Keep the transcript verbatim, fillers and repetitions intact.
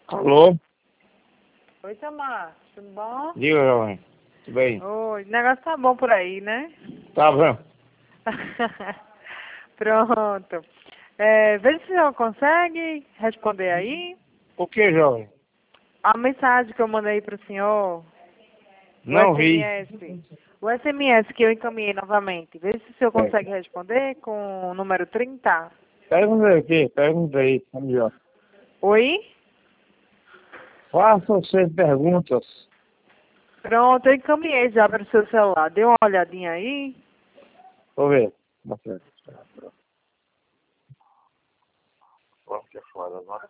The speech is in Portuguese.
Alô? Oi, Samar, tudo bom? Diga, jovem. Tudo bem? Oi, o negócio tá bom por aí, né? Tá bom. Pronto. É, vê se o senhor consegue responder aí O que, jovem? a mensagem que eu mandei para o senhor, o Não vi. S M S. O S M S que eu encaminhei novamente. Vê se o senhor É. consegue responder com o número trinta. Pergunta aí, aqui, pergunta aí. Vamos lá. Oi? Faça você perguntas. Pronto, eu encaminhei já para o seu celular. Dê uma olhadinha aí. Vou ver. Vou ver. Vamos que é foda, agora.